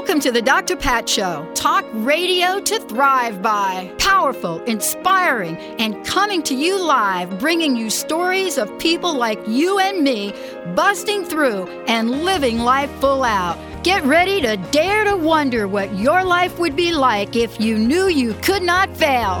Welcome to the Dr. Pat Show. Talk radio to thrive by. Powerful, inspiring, and coming to you live, bringing you stories of people like you and me, busting through and living life full out. Get ready to dare to wonder what your life would be like if you knew you could not fail.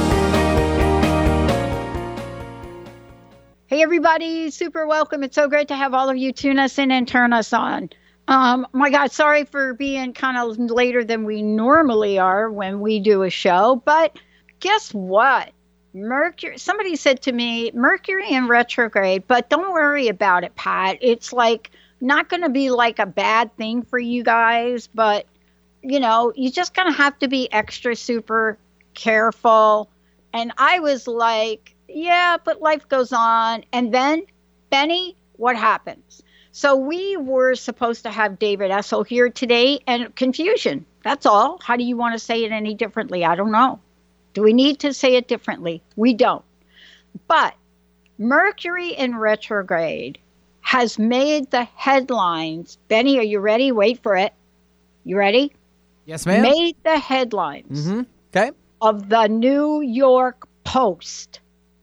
Hey, everybody. Super welcome. It's so great to have all of you tune us in and turn us on. My God, sorry for being kind of later than we normally are when we do a show, but guess what? Mercury, somebody said to me, Mercury in retrograde, but don't worry about it, Pat. It's like not going to be like a bad thing for you guys, but you know, you just going to have to be extra super careful. And I was like, yeah, but life goes on. And then, Benny, what happens? So we were supposed to have David Essel here today, and confusion. That's all. How do you want to say it any differently? I don't know. Do we need to say it differently? We don't. But Mercury in retrograde has made the headlines. Benny, are you ready? Wait for it. You ready? Yes, ma'am. Made the headlines. Okay. Of the New York Post.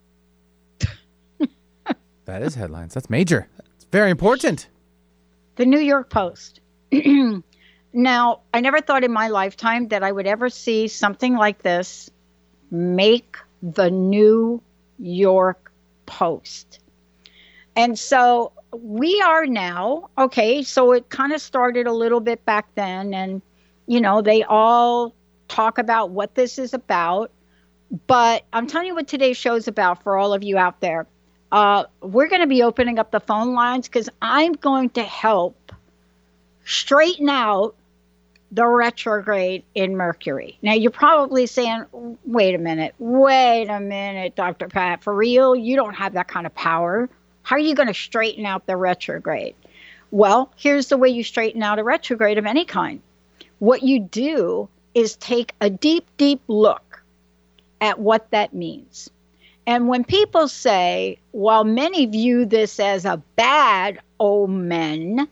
That is headlines. That's major. Very important. The New York Post. Now, I never thought in my lifetime that I would ever see something like this make the New York Post. And so we are now, okay, so it kind of started a little bit back then. And, you know, they all talk about what this is about. But I'm telling you what today's show is about for all of you out there. We're going to be opening up the phone lines because I'm going to help straighten out the retrograde in Mercury. Now, you're probably saying, wait a minute, Dr. Pat, for real? You don't have that kind of power. How are you going to straighten out the retrograde? Well, here's the way you straighten out a retrograde of any kind. What you do is take a deep, deep look at what that means. And when people say, while many view this as a bad omen,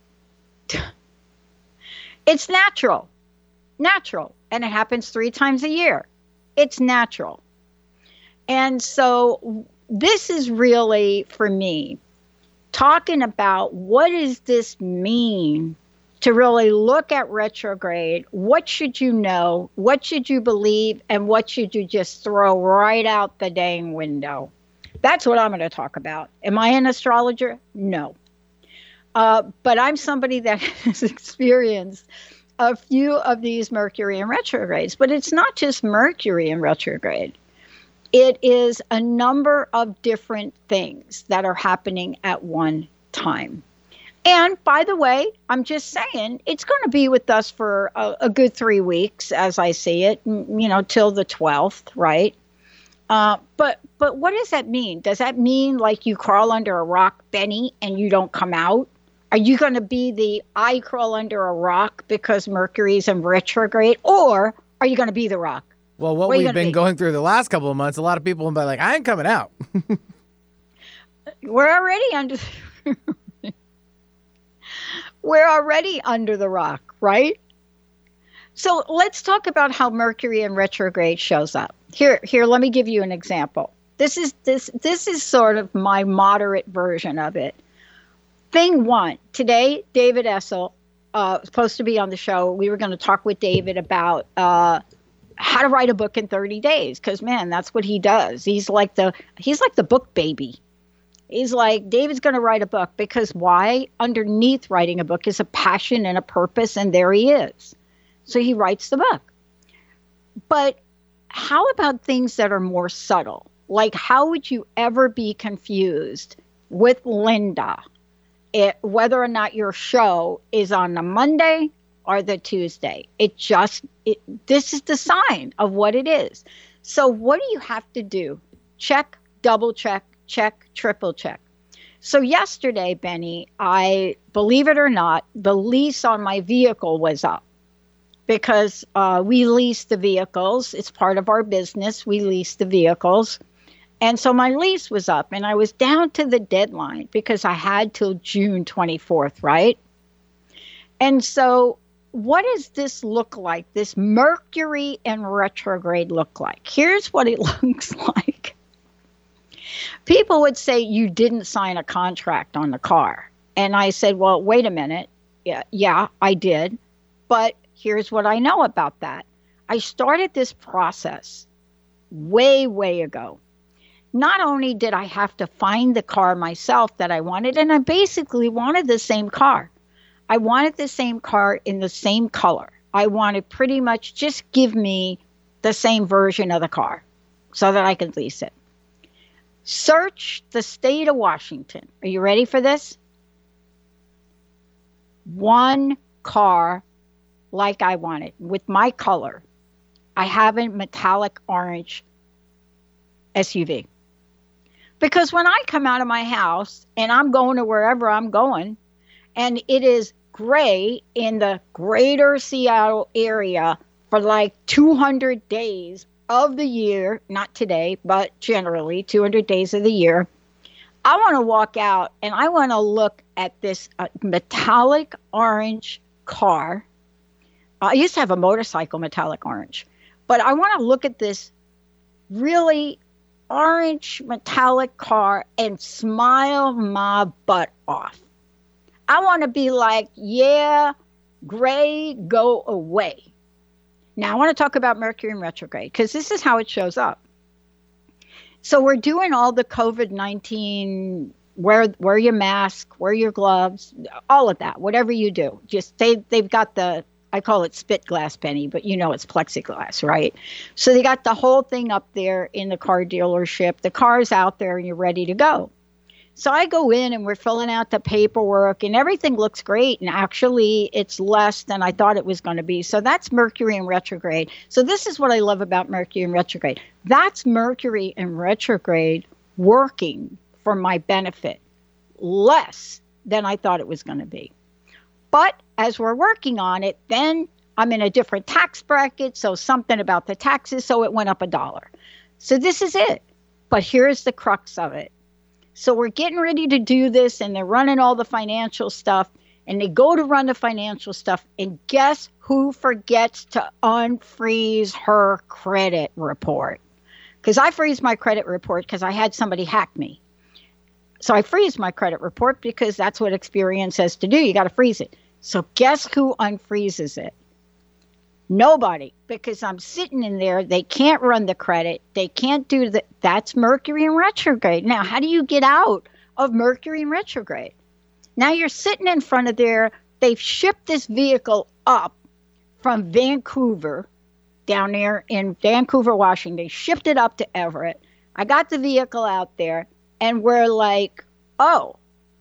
it's natural, and it happens 3 times a year. It's natural. And so this is really, for me, talking about what does this mean to really look at retrograde. What should you know? What should you believe? And what should you just throw right out the dang window? That's what I'm going to talk about. Am I an astrologer? No. But I'm somebody that has experienced a few of these Mercury in retrogrades. But it's not just Mercury in retrograde. It is a number of different things that are happening at one time. And by the way, I'm just saying, it's going to be with us for a good 3 weeks, as I see it, you know, till the 12th, right? But what does that mean? Does that mean like you crawl under a rock, Benny, and you don't come out? Are you going to be the I crawl under a rock because Mercury's in retrograde? Or are you going to be the rock? Well, what we've been going through the last couple of months, a lot of people will be like, I ain't coming out. We're already under... We're already under the rock, right? So let's talk about how Mercury in retrograde shows up. Here, let me give you an example. This is sort of my moderate version of it. Thing 1, today, David Essel, supposed to be on the show. We were going to talk with David about how to write a book in 30 days. Because, man, that's what he does. He's like the book baby. He's like, David's going to write a book because why? Underneath writing a book is a passion and a purpose, and there he is. So he writes the book. But how about things that are more subtle? Like, how would you ever be confused with Linda, whether or not your show is on the Monday or the Tuesday? This is the sign of what it is. So what do you have to do? Check, double check, triple check. So yesterday, Benny, believe it or not, the lease on my vehicle was up because we lease the vehicles. It's part of our business. We lease the vehicles. And so my lease was up and I was down to the deadline because I had till June 24th, right? And so what does this look like? This Mercury in retrograde look like? Here's what it looks like. People would say, you didn't sign a contract on the car. And I said, well, wait a minute. Yeah, I did. But here's what I know about that. I started this process way, way ago. Not only did I have to find the car myself that I wanted, and I basically wanted the same car. I wanted the same car in the same color. I wanted pretty much just give me the same version of the car so that I could lease it. Search the state of Washington. Are you ready for this? One car like I wanted with my color. I have a metallic orange SUV. Because when I come out of my house and I'm going to wherever I'm going, and it is gray in the greater Seattle area for like 200 days of the year, not today, but generally 200 days of the year, I want to walk out and I want to look at this metallic orange car. I used to have a motorcycle metallic orange, but I want to look at this really orange metallic car and smile my butt off. I want to be like, yeah, gray, go away. Now, I want to talk about Mercury in retrograde because this is how it shows up. So we're doing all the COVID-19, wear your mask, wear your gloves, all of that, whatever you do. Just they've got the, I call it spit glass, Penny, but you know it's plexiglass, right? So they got the whole thing up there in the car dealership. The car's out there and you're ready to go. So I go in and we're filling out the paperwork and everything looks great. And actually it's less than I thought it was going to be. So that's Mercury in retrograde. So this is what I love about Mercury in retrograde. That's Mercury in retrograde working for my benefit, less than I thought it was going to be. But as we're working on it, then I'm in a different tax bracket. So something about the taxes. So it went up $1. So this is it. But here's the crux of it. So we're getting ready to do this and they're running all the financial stuff and they go to run the financial stuff. And guess who forgets to unfreeze her credit report? Because I freeze my credit report because I had somebody hack me. So I freeze my credit report because that's what Experian says to do. You got to freeze it. So guess who unfreezes it? Nobody, because I'm sitting in there. They can't run the credit. They can't do that. That's Mercury in retrograde. Now, how do you get out of Mercury in retrograde? Now you're sitting in front of there. They've shipped this vehicle up from Vancouver, down there in Vancouver, Washington. They shipped it up to Everett. I got the vehicle out there and we're like, oh,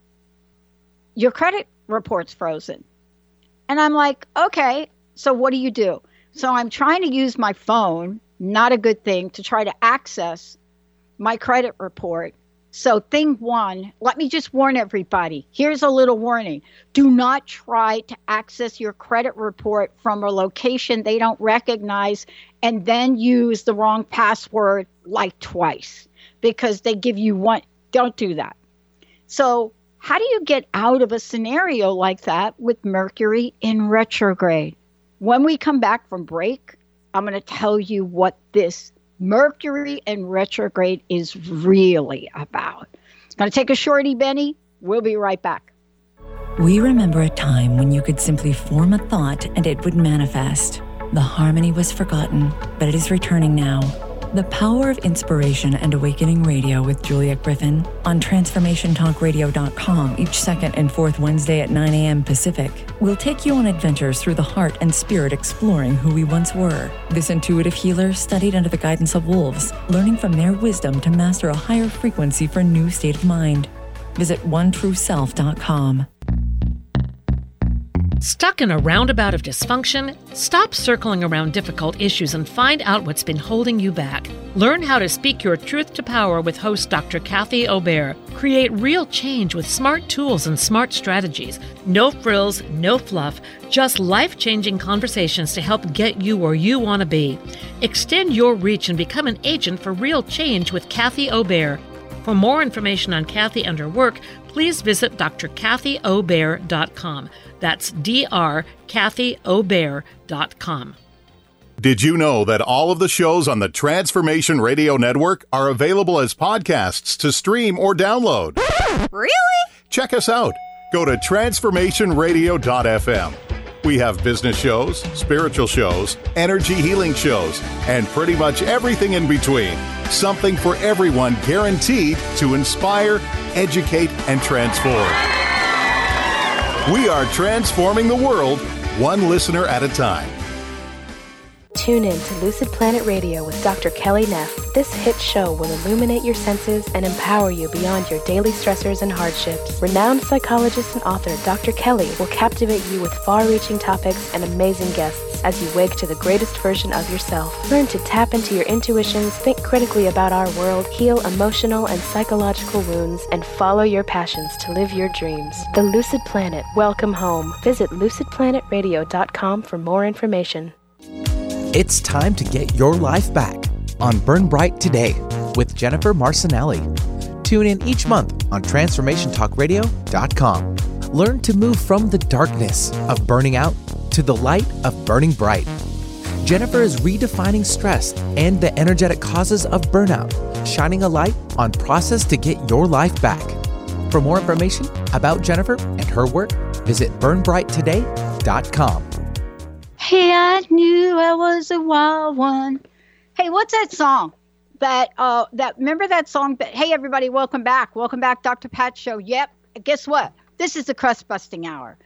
your credit report's frozen. And I'm like, okay. So what do you do? So I'm trying to use my phone, not a good thing, to try to access my credit report. So thing one, let me just warn everybody. Here's a little warning. Do not try to access your credit report from a location they don't recognize and then use the wrong password like twice because they give you one. Don't do that. So how do you get out of a scenario like that with Mercury in retrograde? When we come back from break, I'm going to tell you what this Mercury in retrograde is really about. It's going to take a shorty, Benny. We'll be right back. We remember a time when you could simply form a thought and it would manifest. The harmony was forgotten, but it is returning now. The Power of Inspiration and Awakening Radio with Julia Griffin on TransformationTalkRadio.com each second and fourth Wednesday at 9 a.m. Pacific. We'll take you on adventures through the heart and spirit exploring who we once were. This intuitive healer studied under the guidance of wolves, learning from their wisdom to master a higher frequency for a new state of mind. Visit OneTrueSelf.com. Stuck in a roundabout of dysfunction? Stop circling around difficult issues and find out what's been holding you back. Learn how to speak your truth to power with host Dr. Kathy Obear. Create real change with smart tools and smart strategies. No frills, no fluff, just life-changing conversations to help get you where you want to be. Extend your reach and become an agent for real change with Kathy Obear. For more information on Kathy and her work, please visit drkathyobear.com. That's drkathyobear.com. Did you know that all of the shows on the Transformation Radio Network are available as podcasts to stream or download? Really? Check us out. Go to transformationradio.fm. We have business shows, spiritual shows, energy healing shows, and pretty much everything in between. Something for everyone, guaranteed to inspire, educate, and transform. We are transforming the world, one listener at a time. Tune in to Lucid Planet Radio with Dr. Kelly Neff. This hit show will illuminate your senses and empower you beyond your daily stressors and hardships. Renowned psychologist and author Dr. Kelly will captivate you with far-reaching topics and amazing guests as you wake to the greatest version of yourself. Learn to tap into your intuitions, think critically about our world, heal emotional and psychological wounds, and follow your passions to live your dreams. The Lucid Planet. Welcome home. Visit lucidplanetradio.com for more information. It's time to get your life back on Burn Bright Today with Jennifer Marcinelli. Tune in each month on TransformationTalkRadio.com. Learn to move from the darkness of burning out to the light of burning bright. Jennifer is redefining stress and the energetic causes of burnout, shining a light on process to get your life back. For more information about Jennifer and her work, visit burnbrighttoday.com. Hey, I knew I was a wild one. Hey, what's that song? Remember that song? Hey, everybody, welcome back. Welcome back, Dr. Pat Show. Yep. Guess what? This is the crust busting hour.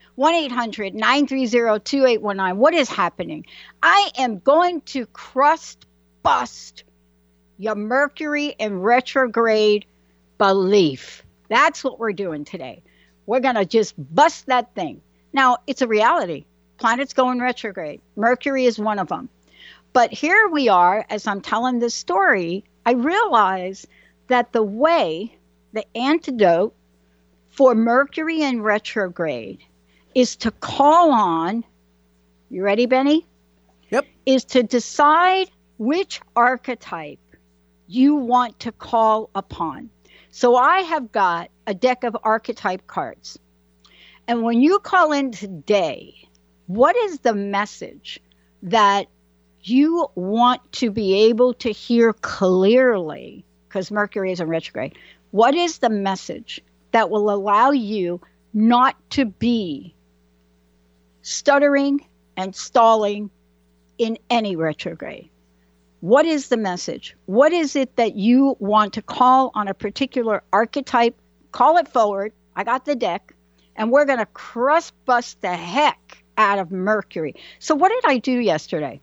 1-800-930-2819. What is happening? I am going to crust bust your Mercury in retrograde belief. That's what we're doing today. We're going to just bust that thing. Now, it's a reality. Planets go in retrograde. Mercury is one of them. But here we are, as I'm telling this story, I realize that the antidote for Mercury in retrograde is to call on, you ready, Benny? Yep. Is to decide which archetype you want to call upon. So I have got a deck of archetype cards. And when you call in today, what is the message that you want to be able to hear clearly? Because Mercury is in retrograde. What is the message that will allow you not to be stuttering and stalling in any retrograde? What is the message? What is it that you want to call on a particular archetype? Call it forward. I got the deck. And we're going to crust bust the heck out of Mercury. So what did I do yesterday?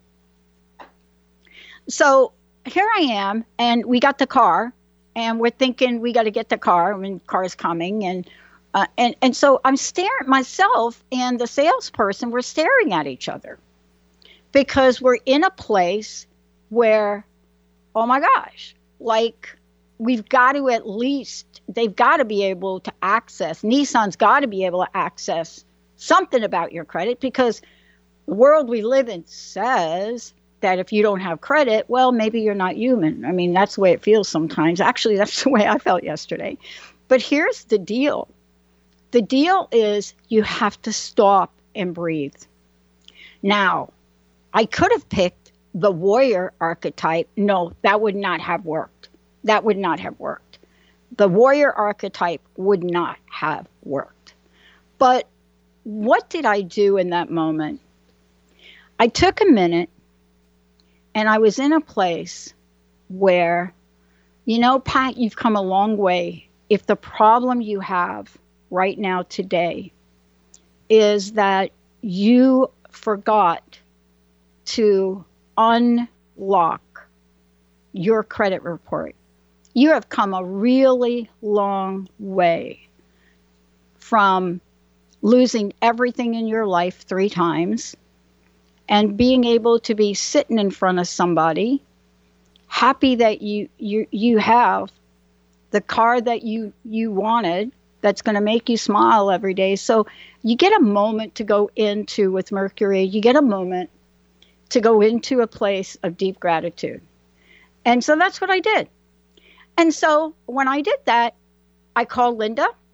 So here I am, and we got the car, and we're thinking we got to get the car. I mean, car's coming, and so I'm staring, myself and the salesperson, we're staring at each other because we're in a place where, oh my gosh, like we've got to they've got to be able to access, Nissan's got to be able to access something about your credit, because the world we live in says that if you don't have credit, well, maybe you're not human. I mean, that's the way it feels sometimes. Actually, that's the way I felt yesterday. But here's the deal. The deal is you have to stop and breathe. Now, I could have picked the warrior archetype. No, that would not have worked. That would not have worked. The warrior archetype would not have worked. But what did I do in that moment? I took a minute, and I was in a place where, you know, Pat, you've come a long way. If the problem you have right now today is that you forgot to unlock your credit report, you have come a really long way from losing everything in your life 3 times and being able to be sitting in front of somebody, happy that you have the car that you wanted, that's going to make you smile every day. So you get a moment to go into, with Mercury, you get a moment to go into a place of deep gratitude. And so that's what I did. And so when I did that, I called Linda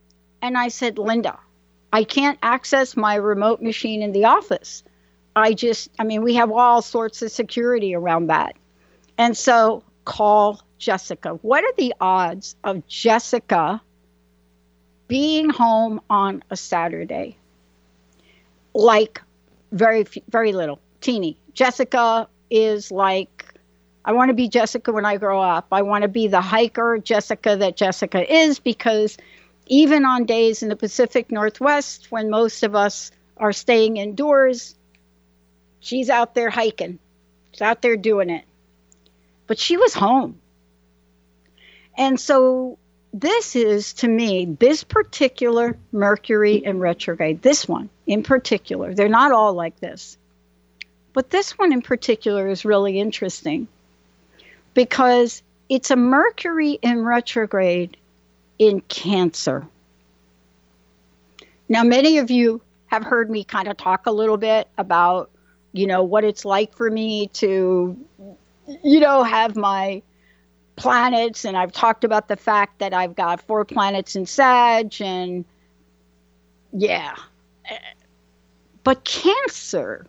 And I said, Linda, I can't access my remote machine in the office. We have all sorts of security around that. And so call Jessica. What are the odds of Jessica being home on a Saturday? Like very little, teeny. Jessica is like, I want to be Jessica when I grow up. I want to be the hiker Jessica that Jessica is, because even on days in the Pacific Northwest when most of us are staying indoors, she's out there hiking. She's out there doing it. But she was home. And so this is, to me, this particular Mercury in retrograde, this one in particular, they're not all like this, but this one in particular is really interesting because it's a Mercury in retrograde in Cancer. Now, many of you have heard me kind of talk a little bit about, what it's like for me to, have my planets, and I've talked about the fact that I've got 4 planets in Sag, and yeah. But Cancer,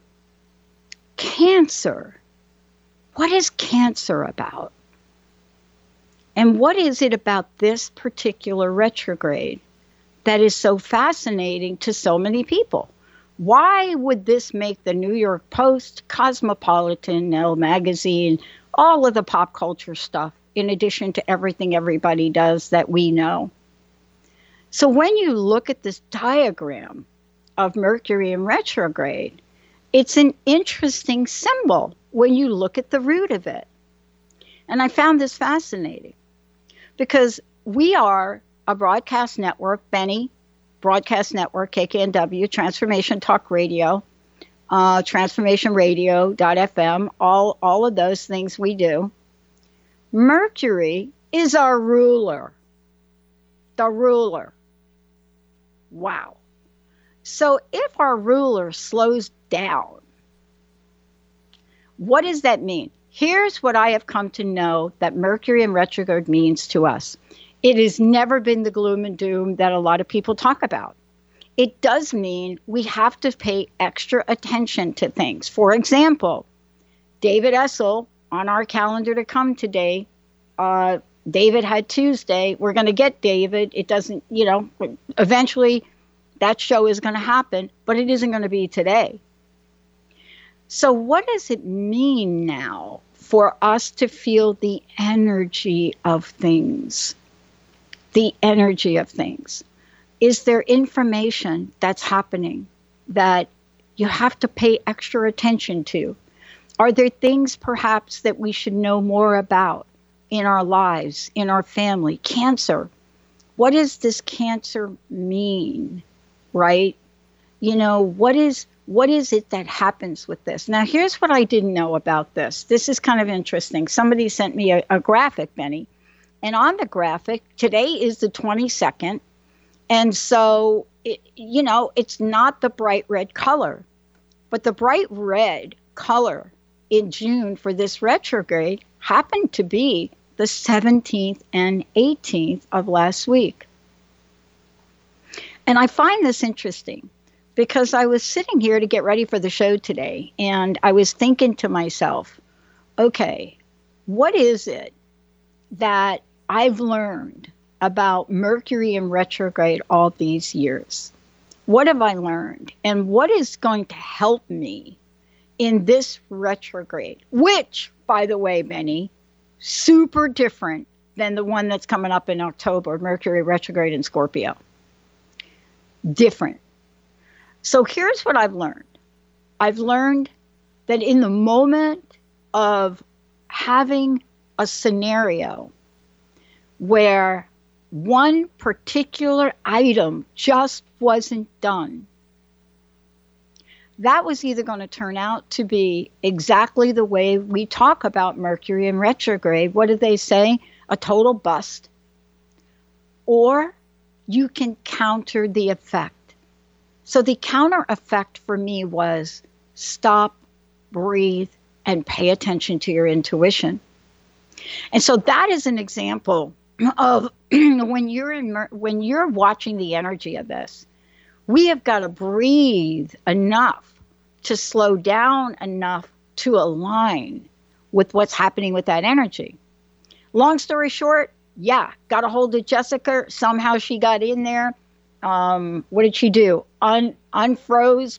what is Cancer about? And what is it about this particular retrograde that is so fascinating to so many people? Why would this make the New York Post, Cosmopolitan, Elle Magazine, all of the pop culture stuff, in addition to everything everybody does that we know? So when you look at this diagram of Mercury in retrograde, it's an interesting symbol when you look at the root of it. And I found this fascinating because we are a broadcast network, Benny, Broadcast Network, KKNW, Transformation Talk Radio, transformationradio.fm, all of those things we do. Mercury is our ruler. The ruler. Wow. So if our ruler slows down, what does that mean? Here's what I have come to know that Mercury in retrograde means to us. It has never been the gloom and doom that a lot of people talk about. It does mean we have to pay extra attention to things. For example, David Essel on our calendar to come today, David had Tuesday. We're going to get David. It doesn't, eventually that show is going to happen, but it isn't going to be today. So what does it mean now for us to feel the energy of things? The energy of things. Is there information that's happening that you have to pay extra attention to? Are there things perhaps that we should know more about in our lives, in our family? Cancer. What does this Cancer mean, right? What is it that happens with this? Now, here's what I didn't know about this. This is kind of interesting. Somebody sent me a graphic, Benny. And on the graphic, today is the 22nd. And so, it's not the bright red color. But the bright red color in June for this retrograde happened to be the 17th and 18th of last week. And I find this interesting because I was sitting here to get ready for the show today, and I was thinking to myself, okay, what is it that I've learned about Mercury in retrograde all these years? What have I learned? And what is going to help me in this retrograde? Which, by the way, Benny, super different than the one that's coming up in October, Mercury retrograde in Scorpio. Different. So here's what I've learned. I've learned that in the moment of having a scenario where one particular item just wasn't done, that was either going to turn out to be exactly the way we talk about Mercury in retrograde. What do they say? A total bust. Or you can counter the effect. So the counter effect for me was stop, breathe, and pay attention to your intuition. And so that is an example of when you're watching the energy of this, we have got to breathe enough to slow down enough to align with what's happening with that energy. Long story short, got a hold of Jessica. Somehow she got in there. What did she do? Unlocked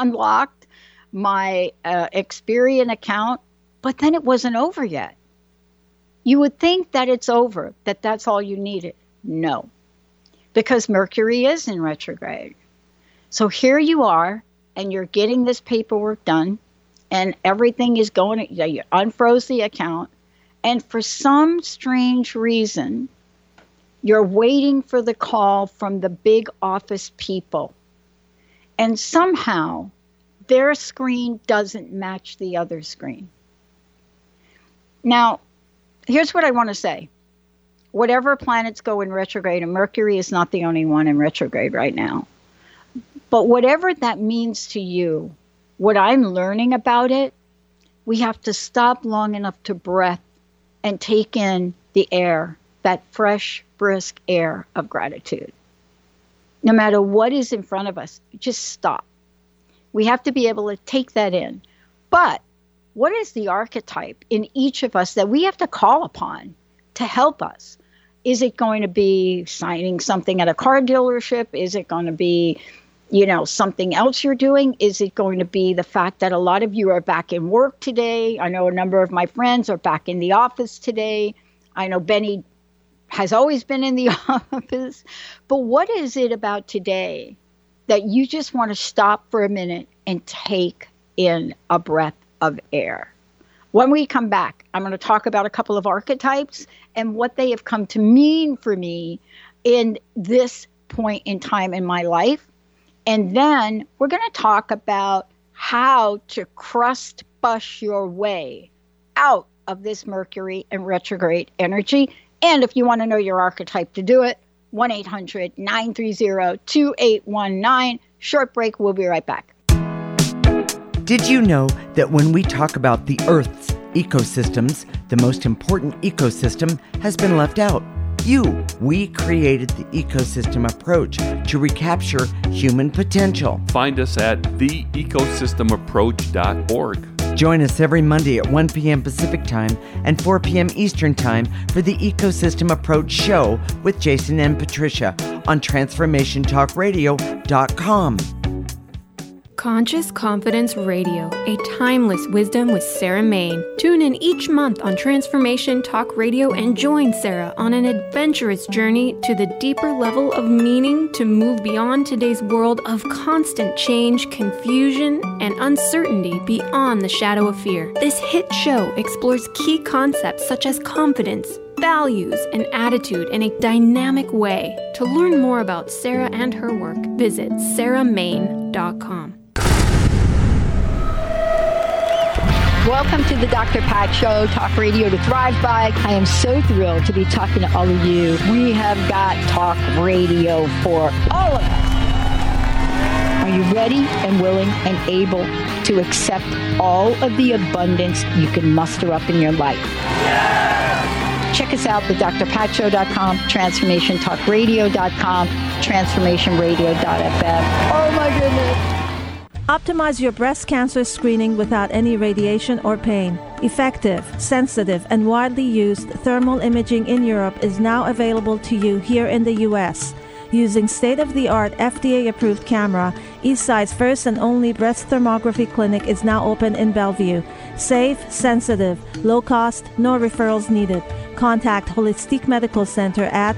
my Experian account, but then it wasn't over yet. You would think that it's over, that that's all you needed. No, because Mercury is in retrograde. So here you are, and you're getting this paperwork done, and everything is going, you unfroze the account, and for some strange reason, you're waiting for the call from the big office people. And somehow, their screen doesn't match the other screen. Now, here's what I want to say. Whatever planets go in retrograde, and Mercury is not the only one in retrograde right now, but whatever that means to you, what I'm learning about it, we have to stop long enough to breath and take in the air, that fresh, brisk air of gratitude. No matter what is in front of us, just stop. We have to be able to take that in. But what is the archetype in each of us that we have to call upon to help us? Is it going to be signing something at a car dealership? Is it going to be, something else you're doing? Is it going to be the fact that a lot of you are back in work today? I know a number of my friends are back in the office today. I know Benny has always been in the office. But what is it about today that you just want to stop for a minute and take in a breath of air? When we come back, I'm going to talk about a couple of archetypes and what they have come to mean for me in this point in time in my life. And then we're going to talk about how to crust bust your way out of this Mercury and retrograde energy. And if you want to know your archetype to do it, 1-800-930-2819. Short break. We'll be right back. Did you know that when we talk about the Earth's ecosystems, the most important ecosystem has been left out? We created the ecosystem approach to recapture human potential. Find us at theecosystemapproach.org. Join us every Monday at 1 p.m. Pacific Time and 4 p.m. Eastern Time for the Ecosystem Approach Show with Jason and Patricia on TransformationTalkRadio.com. Conscious Confidence Radio, a timeless wisdom with Sarah Main. Tune in each month on Transformation Talk Radio and join Sarah on an adventurous journey to the deeper level of meaning to move beyond today's world of constant change, confusion, and uncertainty beyond the shadow of fear. This hit show explores key concepts such as confidence, values, and attitude in a dynamic way. To learn more about Sarah and her work, visit sarahmain.com. Welcome to the Dr. Pat Show, Talk Radio to Thrive By. I am so thrilled to be talking to all of you. We have got talk radio for all of us. Are you ready and willing and able to accept all of the abundance you can muster up in your life? Yeah! Check us out at drpatshow.com, transformationtalkradio.com, transformationradio.fm. Oh my goodness. Optimize your breast cancer screening without any radiation or pain. Effective, sensitive, and widely used thermal imaging in Europe is now available to you here in the U.S. Using state-of-the-art FDA-approved camera, Eastside's first and only breast thermography clinic is now open in Bellevue. Safe, sensitive, low cost, no referrals needed. Contact Holistic Medical Center at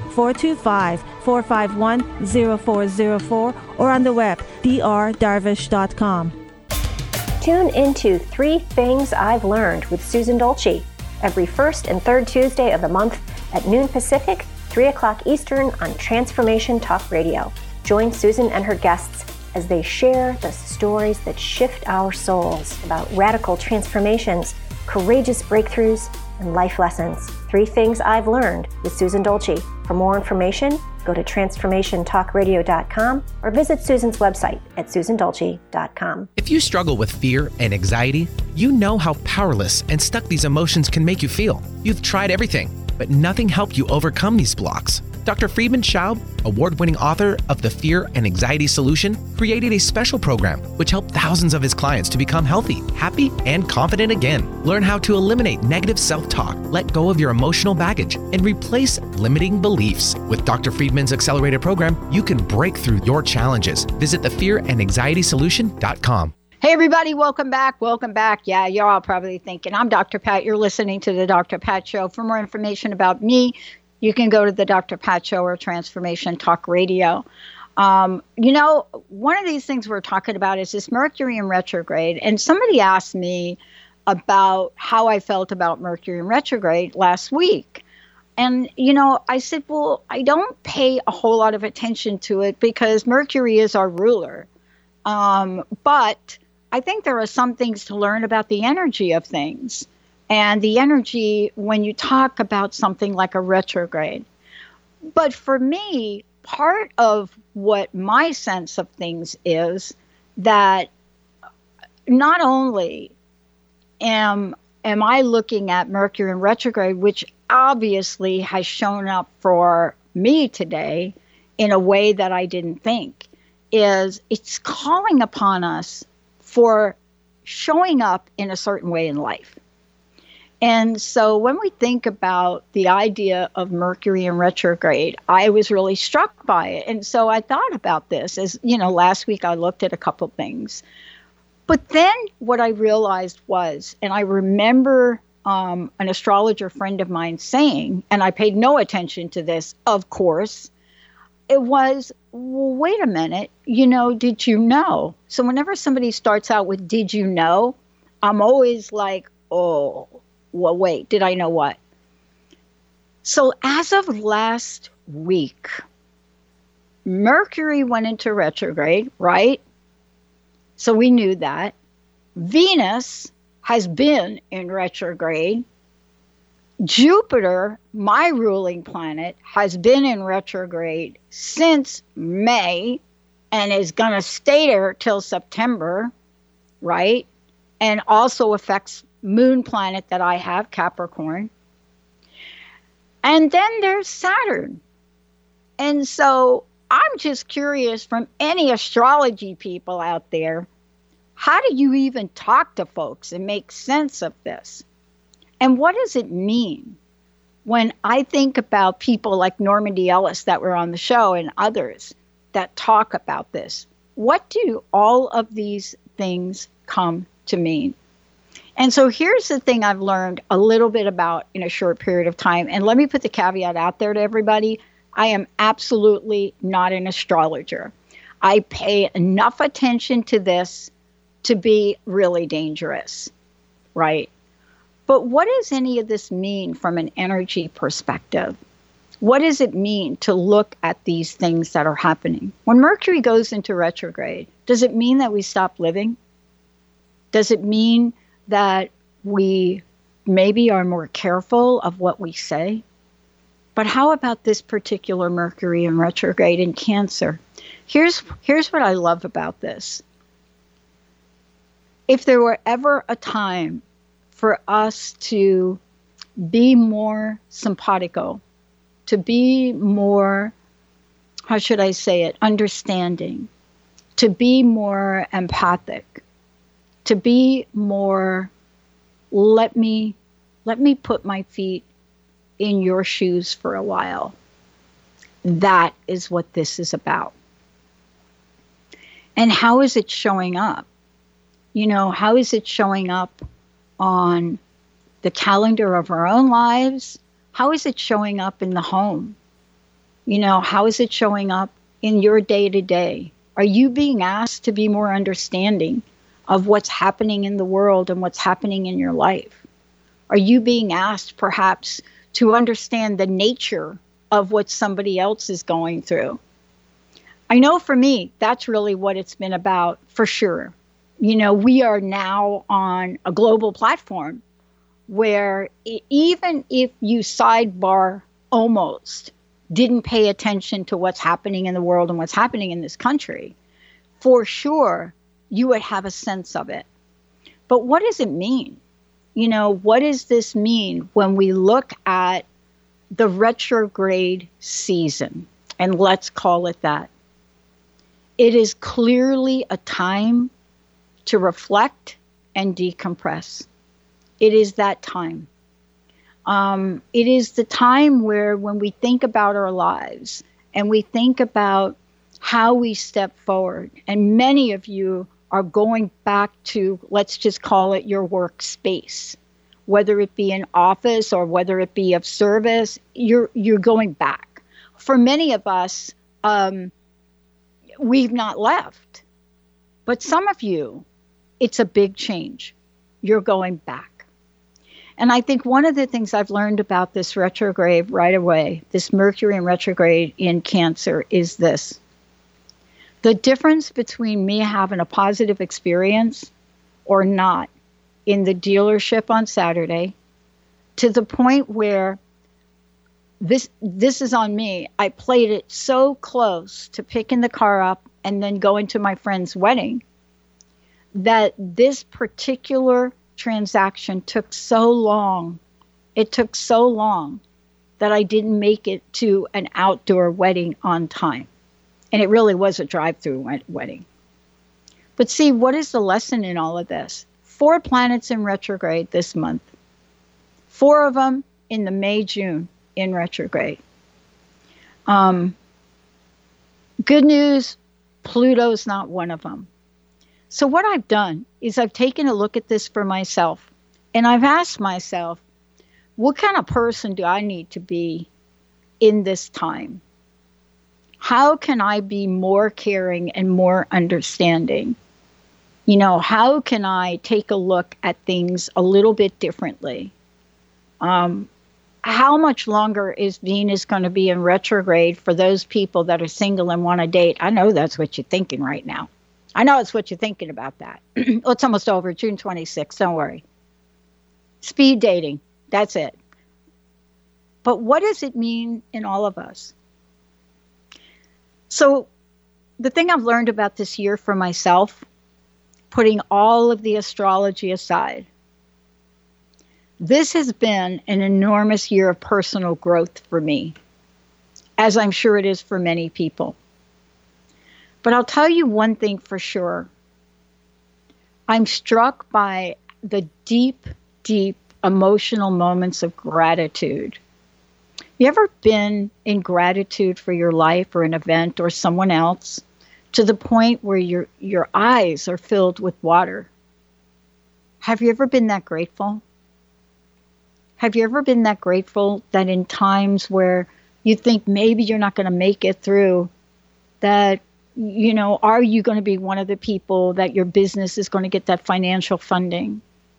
425-451-0404 or on the web drdarvish.com. Tune into 3 Things I've Learned with Susan Dolce every first and third Tuesday of the month at noon Pacific, 3 o'clock Eastern on Transformation Talk Radio. Join Susan and her guests as they share the stories that shift our souls about radical transformations, courageous breakthroughs, and life lessons. 3 Things I've Learned with Susan Dolce. For more information, go to transformationtalkradio.com or visit Susan's website at susandolce.com. If you struggle with fear and anxiety, you know how powerless and stuck these emotions can make you feel. You've tried everything, but nothing helped you overcome these blocks. Dr. Friedman Schaub, award-winning author of The Fear and Anxiety Solution, created a special program which helped thousands of his clients to become healthy, happy, and confident again. Learn how to eliminate negative self-talk, let go of your emotional baggage, and replace limiting beliefs. With Dr. Friedman's accelerated program, you can break through your challenges. Visit thefearandanxietysolution.com. Hey, everybody, welcome back. Welcome back. Yeah, you're all probably thinking, I'm Dr. Pat. You're listening to The Dr. Pat Show. For more information about me, you can go to The Dr. Pat Show or Transformation Talk Radio. One of these things we're talking about is this Mercury in retrograde. And somebody asked me about how I felt about Mercury in retrograde last week. And, I said, well, I don't pay a whole lot of attention to it because Mercury is our ruler. But I think there are some things to learn about the energy of things. And the energy when you talk about something like a retrograde. But for me, part of what my sense of things is that not only am I looking at Mercury in retrograde, which obviously has shown up for me today in a way that I didn't think, is it's calling upon us for showing up in a certain way in life. And so when we think about the idea of Mercury in retrograde, I was really struck by it. And so I thought about this as, last week I looked at a couple things. But then what I realized was, and I remember an astrologer friend of mine saying, and I paid no attention to this, of course, it was, well, wait a minute, did you know? So whenever somebody starts out with, did you know? I'm always like, oh, well, wait, did I know what? So as of last week, Mercury went into retrograde, right? So we knew that. Venus has been in retrograde. Jupiter, my ruling planet, has been in retrograde since May and is going to stay there till September, right? And also affects moon planet that I have, Capricorn. And then there's Saturn. And so I'm just curious from any astrology people out there, how do you even talk to folks and make sense of this? And what does it mean when I think about people like Normandy Ellis that were on the show and others that talk about this? What do all of these things come to mean? And so here's the thing I've learned a little bit about in a short period of time. And let me put the caveat out there to everybody. I am absolutely not an astrologer. I pay enough attention to this to be really dangerous, right? But what does any of this mean from an energy perspective? What does it mean to look at these things that are happening? When Mercury goes into retrograde, does it mean that we stop living? Does it mean that we maybe are more careful of what we say? But how about this particular Mercury in retrograde in Cancer? Here's what I love about this. If there were ever a time for us to be more simpatico, to be more, how should I say it, understanding, to be more empathic, to be more, let me put my feet in your shoes for a while. That is what this is about. And how is it showing up? How is it showing up on the calendar of our own lives? How is it showing up in the home? How is it showing up in your day-to-day? Are you being asked to be more understanding of what's happening in the world and what's happening in your life? Are you being asked perhaps to understand the nature of what somebody else is going through? I know for me, that's really what it's been about, for sure. We are now on a global platform where even if you sidebar almost didn't pay attention to what's happening in the world and what's happening in this country, for sure, you would have a sense of it. But what does it mean? What does this mean when we look at the retrograde season, and let's call it that. It is clearly a time to reflect and decompress. It is that time. It is the time where when we think about our lives and we think about how we step forward, and many of you are going back to, let's just call it your workspace, whether it be an office or whether it be of service, you're going back. For many of us, we've not left. But some of you, it's a big change. You're going back. And I think one of the things I've learned about this retrograde right away, this Mercury in retrograde in Cancer, is this. The difference between me having a positive experience or not in the dealership on Saturday, to the point where this is on me. I played it so close to picking the car up and then going to my friend's wedding, that this particular transaction took so long. It took so long that I didn't make it to an outdoor wedding on time. And it really was a drive-through wedding. But see, what is the lesson in all of this? 4 planets in retrograde this month. 4 of them in the May-June in retrograde. Good news, Pluto's not one of them. So what I've done is I've taken a look at this for myself, and I've asked myself, what kind of person do I need to be in this time? How can I be more caring and more understanding? You know, how can I take a look at things a little bit differently? How much longer is Venus going to be in retrograde for those people that are single and want to date? I know that's what you're thinking right now. I know it's what you're thinking about that. Well, it's almost over, June 26th, don't worry. Speed dating, that's it. But what does it mean in all of us? So the thing I've learned about this year for myself, putting all of the astrology aside, this has been an enormous year of personal growth for me, as I'm sure it is for many people. But I'll tell you one thing for sure. I'm struck by the deep, deep emotional moments of gratitude. You ever been in gratitude for your life or an event or someone else to the point where your eyes are filled with water? Have you ever been that grateful? Have you ever been that grateful that in times where you think maybe you're not going to make it through, that, you know, are you going to be one of the people that your business is going to get that financial funding?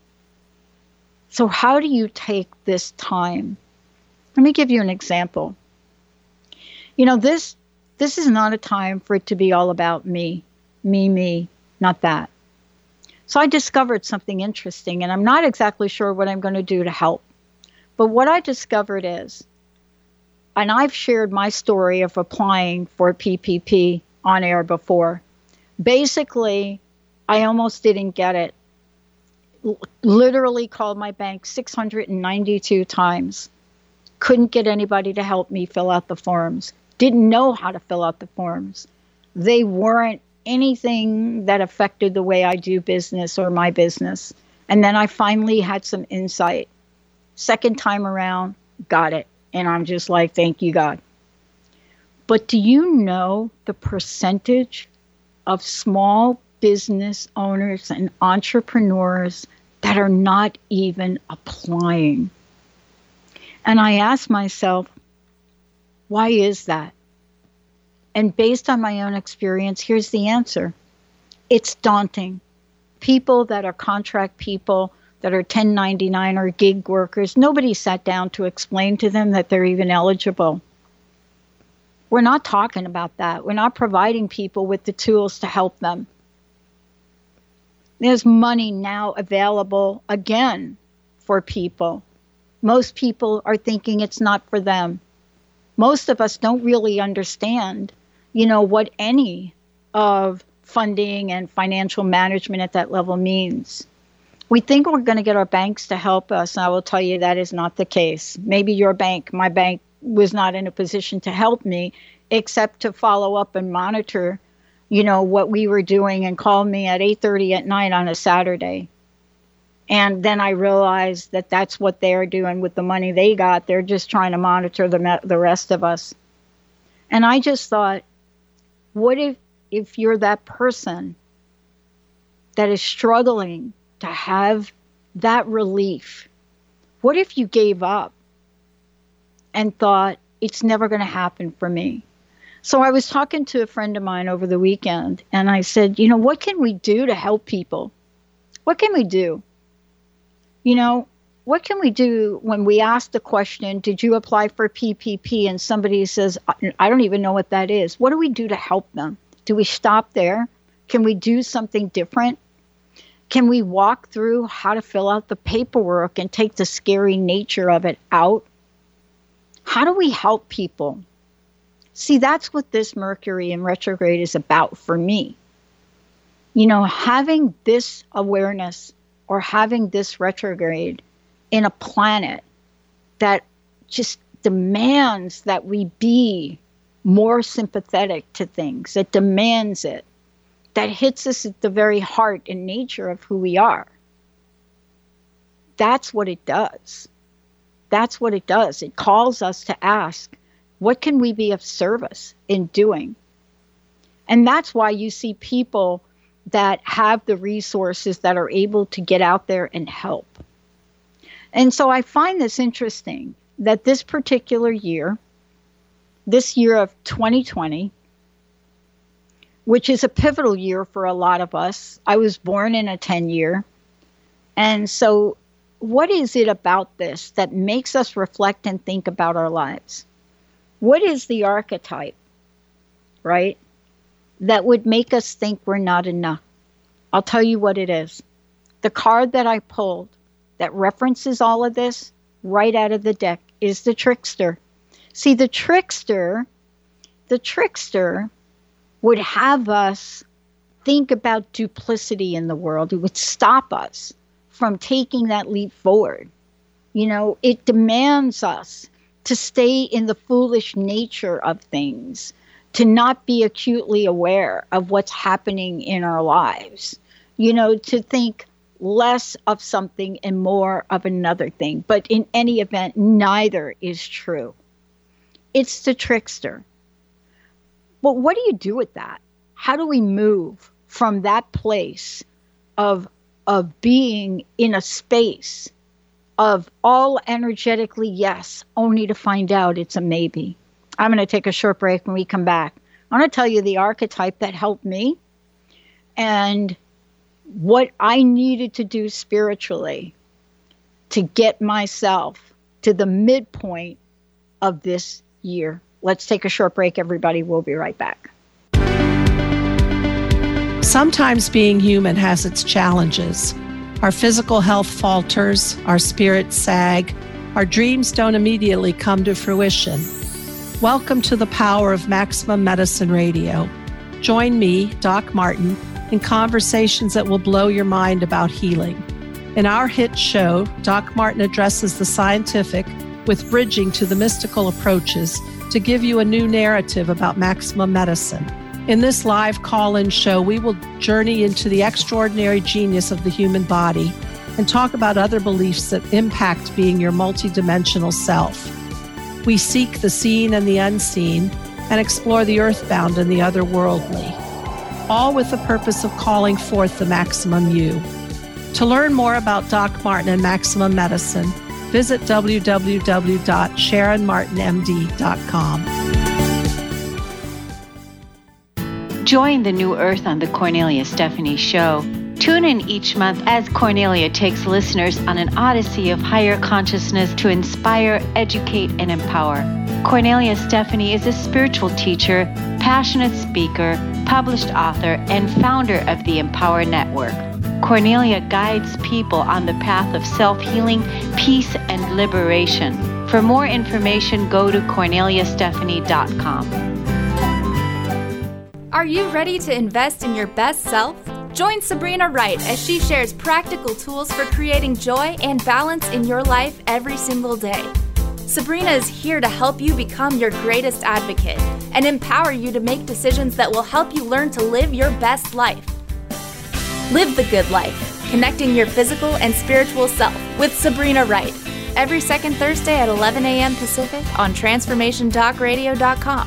So how do you take this time? Let me give you an example. You know, this is not a time for it to be all about me, not that. So I discovered something interesting, and I'm not exactly sure what I'm going to do to help. But what I discovered is, and I've shared my story of applying for PPP on air before. Basically, I almost didn't get it. Literally called my bank 692 times. Couldn't get anybody to help me fill out the forms. Didn't know how to fill out the forms. They weren't anything that affected the way I do business or my business. And then I finally had some insight. Second time around, got it. And I'm just like, thank you, God. But do you know the percentage of small business owners and entrepreneurs that are not even applying? And I asked myself, why is that? And based on my own experience, here's the answer. It's daunting. People that are contract people, that are 1099 or gig workers, nobody sat down to explain to them that they're even eligible. We're not talking about that. We're not providing people with the tools to help them. There's money now available again for people. Most people are thinking it's not for them. Most of us don't really understand, you know, what any of funding and financial management at that level means. We think we're going to get our banks to help us, and I will tell you that is not the case. Maybe your bank, my bank, was not in a position to help me except to follow up and monitor, what we were doing and call me at 8:30 at night on a Saturday. And then I realized that that's what they're doing with the money they got. They're just trying to monitor the rest of us. And I just thought, what if you're that person that is struggling to have that relief? What if you gave up and thought, it's never going to happen for me? So I was talking to a friend of mine over the weekend, and I said, what can we do to help people? What can we do? What can we do when we ask the question, did you apply for PPP? And somebody says, I don't even know what that is. What do we do to help them? Do we stop there? Can we do something different? Can we walk through how to fill out the paperwork and take the scary nature of it out? How do we help people? See, that's what this Mercury in retrograde is about for me. Having this awareness or having this retrograde in a planet that just demands that we be more sympathetic to things, that demands it, that hits us at the very heart and nature of who we are. That's what it does. That's what it does. It calls us to ask, what can we be of service in doing? And that's why you see people that have the resources that are able to get out there and help. And so I find this interesting that this particular year, this year of 2020, which is a pivotal year for a lot of us. I was born in a 10-year. And so what is it about this that makes us reflect and think about our lives? What is the archetype, right, that would make us think we're not enough? I'll tell you what it is. The card that I pulled that references all of this right out of the deck is the trickster. See, the trickster would have us think about duplicity in the world. It would stop us from taking that leap forward. It demands us to stay in the foolish nature of things, to not be acutely aware of what's happening in our lives, to think less of something and more of another thing. But in any event, neither is true. It's the trickster. But what do you do with that? How do we move from that place of being in a space of all energetically yes, only to find out it's a maybe? I'm going to take a short break. When we come back, I want to tell you the archetype that helped me and what I needed to do spiritually to get myself to the midpoint of this year. Let's take a short break, everybody. We'll be right back. Sometimes being human has its challenges. Our physical health falters, our spirits sag, our dreams don't immediately come to fruition. Welcome to the power of Maximum Medicine Radio. Join me, Doc Martin, in conversations that will blow your mind about healing. In our hit show, Doc Martin addresses the scientific with bridging to the mystical approaches to give you a new narrative about maximum medicine. In this live call-in show, we will journey into the extraordinary genius of the human body and talk about other beliefs that impact being your multidimensional self. We seek the seen and the unseen and explore the earthbound and the otherworldly, all with the purpose of calling forth the maximum you. To learn more about Doc Martin and Maximum Medicine, visit www.sharonmartinmd.com. Join the new Earth on the Cornelia Stephanie Show. Tune in each month as Cornelia takes listeners on an odyssey of higher consciousness to inspire, educate, and empower. Cornelia Stephanie is a spiritual teacher, passionate speaker, published author, and founder of the Empower Network. Cornelia guides people on the path of self-healing, peace, and liberation. For more information, go to corneliastephanie.com. Are you ready to invest in your best self? Join Sabrina Wright as she shares practical tools for creating joy and balance in your life every single day. Sabrina is here to help you become your greatest advocate and empower you to make decisions that will help you learn to live your best life. Live the good life, connecting your physical and spiritual self with Sabrina Wright. Every second Thursday at 11 a.m. Pacific on TransformationTalkRadio.com.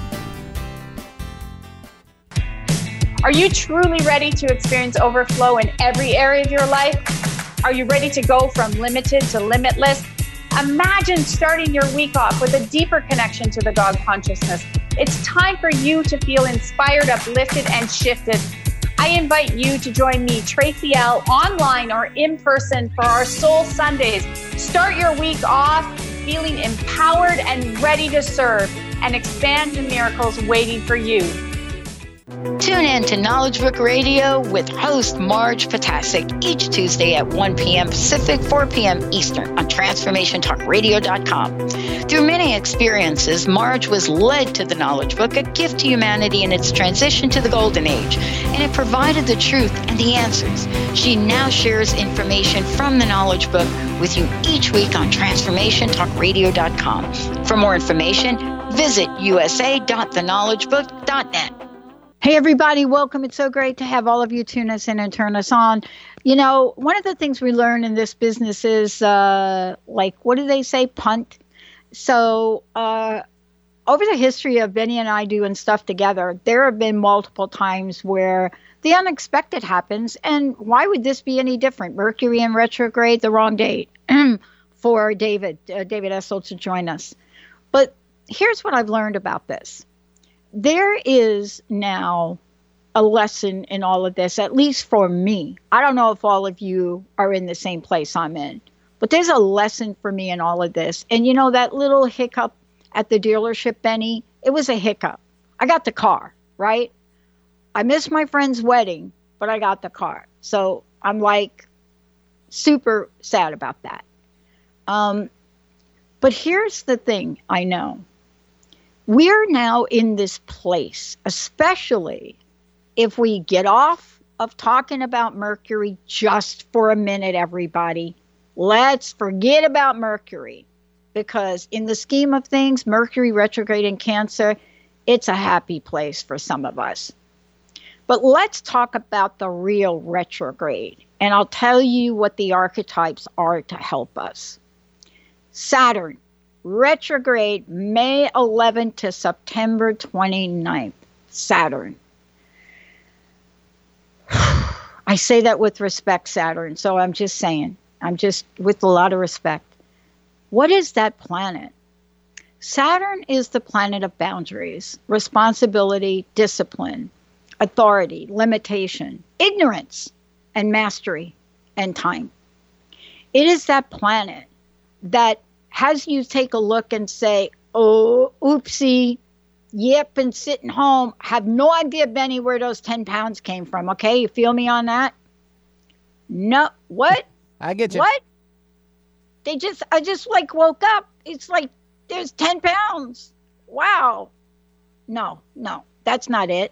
Are you truly ready to experience overflow in every area of your life? Are you ready to go from limited to limitless? Imagine starting your week off with a deeper connection to the God consciousness. It's time for you to feel inspired, uplifted, and shifted. I invite you to join me, Tracy L., online or in person for our Soul Sundays. Start your week off feeling empowered and ready to serve and expand the miracles waiting for you. Tune in to Knowledge Book Radio with host Marge Potasic each Tuesday at 1 p.m. Pacific, 4 p.m. Eastern on TransformationTalkRadio.com. Through many experiences, Marge was led to the Knowledge Book, a gift to humanity in its transition to the Golden Age, and it provided the truth and the answers. She now shares information from the Knowledge Book with you each week on TransformationTalkRadio.com. For more information, visit usa.theknowledgebook.net. Hey, everybody, welcome. It's so great to have all of you tune us in and turn us on. You know, one of the things we learn in this business is, what do they say? Punt. So over the history of Benny and I doing stuff together, there have been multiple times where the unexpected happens. And why would this be any different? Mercury in retrograde, the wrong date for David Essel to join us. But here's what I've learned about this. There is now a lesson in all of this, at least for me. I don't know if all of you are in the same place I'm in, but there's a lesson for me in all of this. And you know, that little hiccup at the dealership, Benny, it was a hiccup. I got the car, right? I missed my friend's wedding, but I got the car. So I'm like super sad about that. But here's the thing I know. We're now in this place, especially if we get off of talking about Mercury just for a minute, everybody. Let's forget about Mercury, because in the scheme of things, Mercury retrograde in Cancer, it's a happy place for some of us. But let's talk about the real retrograde, and I'll tell you what the archetypes are to help us. Saturn. Retrograde May 11th to September 29th. Saturn. I say that with respect, Saturn. So I'm just saying. I'm just with a lot of respect. What is that planet? Saturn is the planet of boundaries, responsibility, discipline, authority, limitation, ignorance, and mastery, and time. It is that planet that has you take a look and say, oh, oopsie, yep, been sitting home. Have no idea, Benny, where those 10 pounds came from. Okay, you feel me on that? No, what? I get you. What? I just like woke up. It's like, there's 10 pounds. Wow. No, that's not it.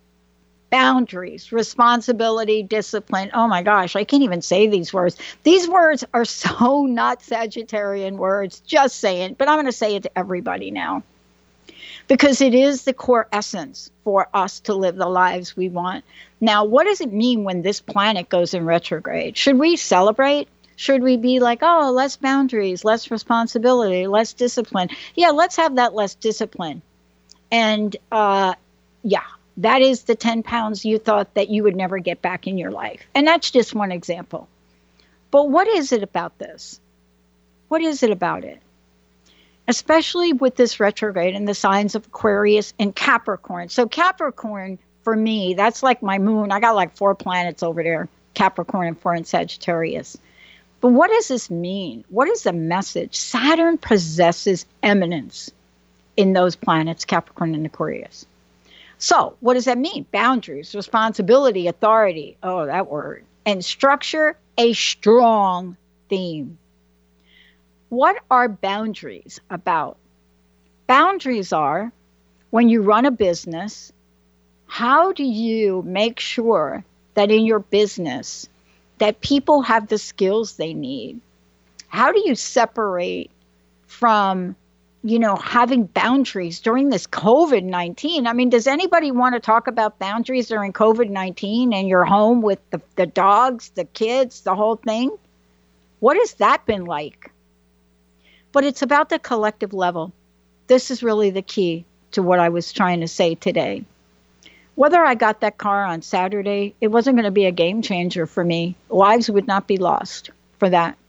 Boundaries, responsibility, discipline. Oh my gosh, I can't even say these words. These words are so not Sagittarian words, just saying, but I'm going to say it to everybody now. Because it is the core essence for us to live the lives we want. Now, what does it mean when this planet goes in retrograde? Should we celebrate? Should we be like, oh, less boundaries, less responsibility, less discipline? Yeah, let's have that less discipline. And yeah. That is the 10 pounds you thought that you would never get back in your life. And that's just one example. But what is it about this? What is it about it? Especially with this retrograde and the signs of Aquarius and Capricorn. So Capricorn, for me, that's like my moon. I got like 4 planets over there, Capricorn and 4 in Sagittarius. But what does this mean? What is the message? Saturn possesses eminence in those planets, Capricorn and Aquarius. So what does that mean? Boundaries, responsibility, authority. Oh, that word. And structure, a strong theme. What are boundaries about? Boundaries are when you run a business, how do you make sure that in your business, that people have the skills they need? How do you separate from, having boundaries during this COVID-19? I mean, does anybody want to talk about boundaries during COVID-19 and you're home with the dogs, the kids, the whole thing? What has that been like? But it's about the collective level. This is really the key to what I was trying to say today. Whether I got that car on Saturday, it wasn't going to be a game changer for me. Lives would not be lost for that.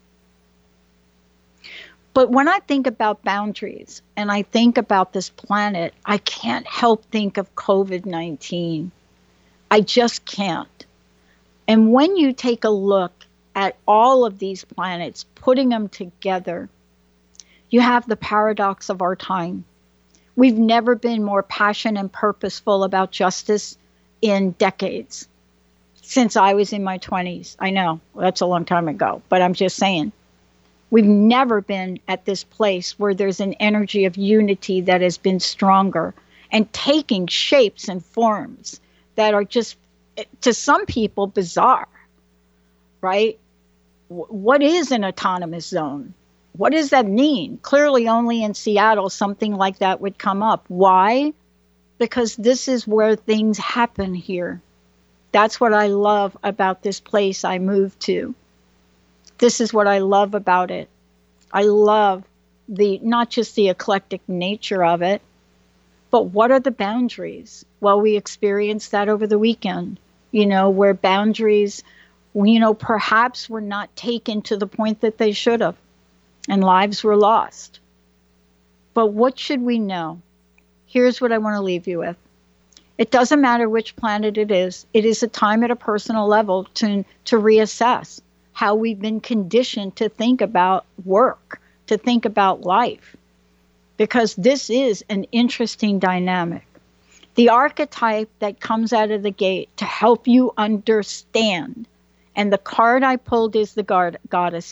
But when I think about boundaries and I think about this planet, I can't help think of COVID-19. I just can't. And when you take a look at all of these planets, putting them together, you have the paradox of our time. We've never been more passionate and purposeful about justice in decades, since I was in my 20s. I know, that's a long time ago, but I'm just saying. We've never been at this place where there's an energy of unity that has been stronger and taking shapes and forms that are just, to some people, bizarre, right? What is an autonomous zone? What does that mean? Clearly only in Seattle something like that would come up. Why? Because this is where things happen here. That's what I love about this place I moved to. This is what I love about it. I love not just the eclectic nature of it, but what are the boundaries? Well, we experienced that over the weekend, where boundaries, perhaps were not taken to the point that they should have, and lives were lost. But what should we know? Here's what I want to leave you with. It doesn't matter which planet it is a time at a personal level to reassess how we've been conditioned to think about work, to think about life, because this is an interesting dynamic. The archetype that comes out of the gate to help you understand, and the card I pulled is the goddess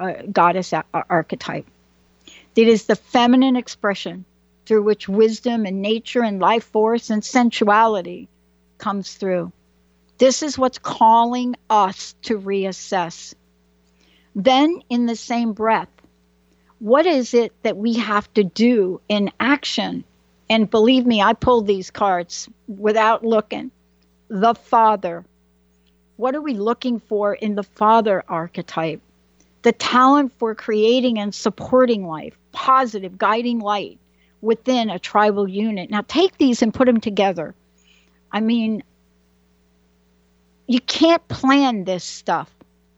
archetype. It is the feminine expression through which wisdom and nature and life force and sensuality comes through. This is what's calling us to reassess. Then, in the same breath, what is it that we have to do in action? And believe me, I pulled these cards without looking. The Father. What are we looking for in the Father archetype? The talent for creating and supporting life, positive, guiding light within a tribal unit. Now take these and put them together. I mean, you can't plan this stuff.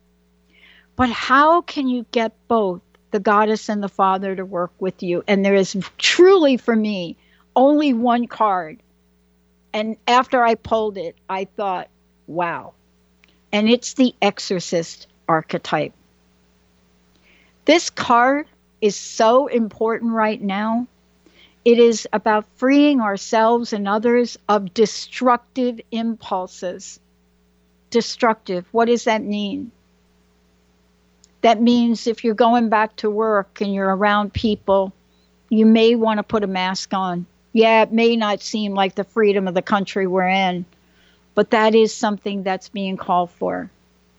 But how can you get both the goddess and the Father to work with you? And there is truly, for me, only one card. And after I pulled it, I thought, wow. And it's the Exorcist archetype. This card is so important right now. It is about freeing ourselves and others of destructive impulses. Destructive, what does that mean? That means if you're going back to work and you're around people, you may want to put a mask on. Yeah, it may not seem like the freedom of the country we're in, but that is something that's being called for.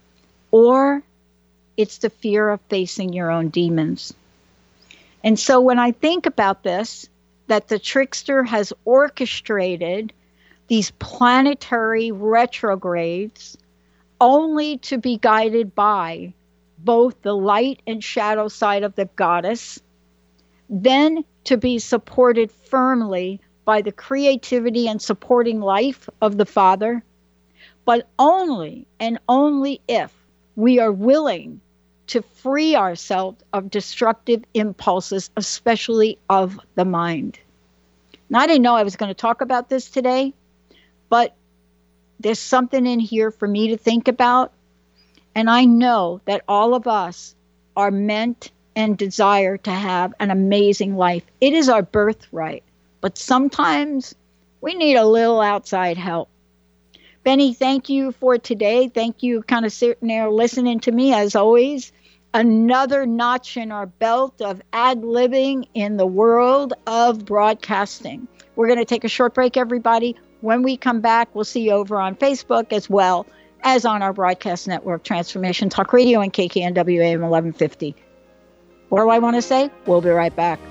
Or it's the fear of facing your own demons. And so when I think about this, that the trickster has orchestrated these planetary retrogrades only to be guided by both the light and shadow side of the goddess, then to be supported firmly by the creativity and supporting life of the Father, but only and only if we are willing to free ourselves of destructive impulses, especially of the mind. Now, I didn't know I was going to talk about this today, but there's something in here for me to think about. And I know that all of us are meant and desire to have an amazing life. It is our birthright, but sometimes we need a little outside help. Benny, thank you for today. Thank you kind of sitting there listening to me as always. Another notch in our belt of ad-libbing in the world of broadcasting. We're going to take a short break, everybody. When we come back, we'll see you over on Facebook as well. as on our broadcast network, Transformation Talk Radio and KKNW AM 1150. What do I want to say? We'll be right back.